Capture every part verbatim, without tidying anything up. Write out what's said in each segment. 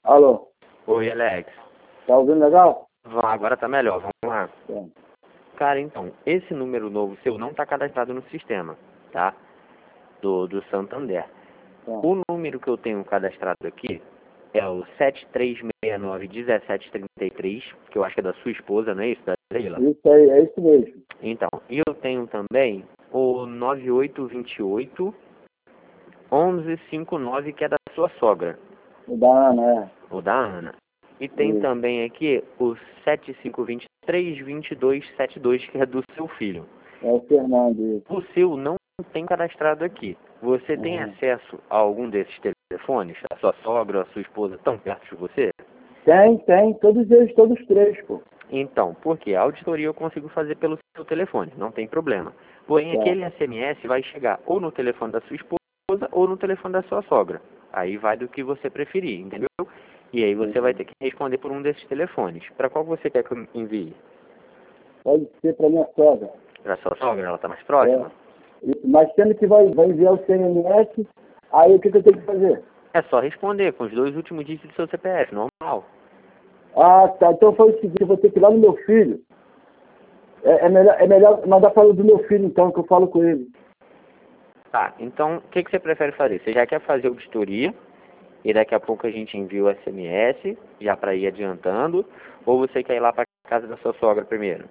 Alô? Oi, Alex. Tá ouvindo legal? Vá, agora tá melhor, vamos lá. É. Cara, então, esse número novo seu não tá cadastrado no sistema, tá? Do, do Santander. É. O número que eu tenho cadastrado aqui é o sete três seis nove um sete três três, que eu acho que é da sua esposa, não é isso? Da Leila? Isso aí, é isso mesmo. Então, e eu tenho também o nove oito dois oito um um cinco nove, que é da sua sogra. O da Ana, é. O da Ana. E tem Isso. também aqui o sete cinco dois três dois dois sete dois, que é do seu filho. É o Fernando, isso. O seu não tem cadastrado aqui. Você tem Uhum. acesso a algum desses telefones? A sua sogra ou a sua esposa estão perto de você? Tem, tem. Todos eles, todos três, pô. Então, porque a auditoria eu consigo fazer pelo seu telefone, não tem problema. Porém, Tá. aquele S M S vai chegar ou no telefone da sua esposa ou no telefone da sua sogra. Aí vai do que você preferir, entendeu? E aí você vai ter que responder por um desses telefones. Para qual você quer que eu envie? Pode ser pra minha sogra. Para sua sogra? Ela está mais próxima? É. Isso. Mas sendo que vai, vai enviar o C M S, aí o que, que eu tenho que fazer? É só responder com os dois últimos dígitos do seu C P F, normal. Ah, tá. Então foi o seguinte, eu vou ter que ir lá no meu filho. É, é melhor, é melhor mandar para o do meu filho, então, que eu falo com ele. Tá, então o que, que você prefere fazer? Você já quer fazer auditoria e daqui a pouco a gente envia o S M S, já para ir adiantando, ou você quer ir lá para casa da sua sogra primeiro?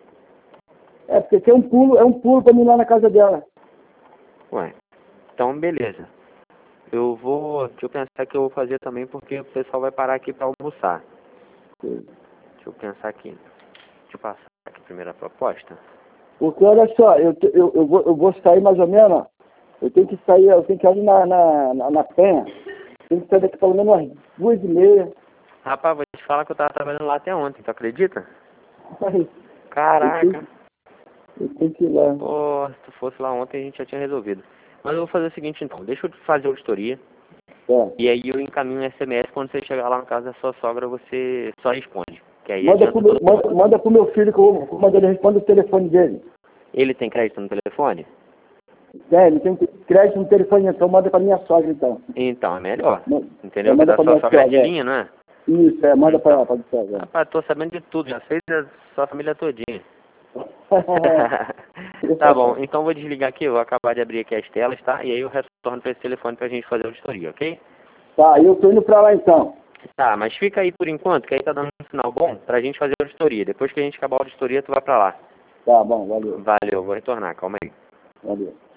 É, porque aqui é um pulo, é um pulo para mim ir lá na casa dela. Ué, então beleza. Eu vou, deixa eu pensar que eu vou fazer também porque o pessoal vai parar aqui para almoçar. Sim. Deixa eu pensar aqui. Deixa eu passar aqui a primeira proposta. Porque olha só, eu, te- eu, eu, vou, eu vou sair mais ou menos, ó, eu tenho que sair, eu tenho que ir ali na, na, na, na penha, tenho que sair daqui pelo menos umas duas e meia. Rapaz, vou te falar que eu tava trabalhando lá até ontem, tu acredita? Aí, eu, Caraca. tenho, eu tenho que ir lá. Pô, se tu fosse lá ontem a gente já tinha resolvido. Mas eu vou fazer o seguinte então, deixa eu fazer a auditoria. Tá. E aí eu encaminho um S M S, quando você chegar lá na casa da sua sogra, você só responde. Que aí Manda adianta pro, meu, todo manda, mundo. manda pro meu filho que eu vou mandar ele responder o telefone dele. Ele tem crédito no telefone? É, ele tem crédito no telefone, então manda pra minha sogra, então. Então, é melhor. Ma- Entendeu? é, Que manda da pra sua minha sogra é de sogra, é. linha, não é? Isso, é, manda pra Então. ela, pra minha sogra. Rapaz, tô sabendo de tudo, já sei da sua família todinha. Tá bom, então vou desligar aqui, eu vou acabar de abrir aqui as telas, tá? E aí eu retorno pra esse telefone pra gente fazer a auditoria, ok? Tá, eu tô indo pra lá, então. Tá, mas fica aí por enquanto, que aí tá dando um sinal bom pra gente fazer a auditoria. Depois que a gente acabar a auditoria, tu vai pra lá. Tá bom, valeu, Valeu, vou retornar, calma aí. valeu.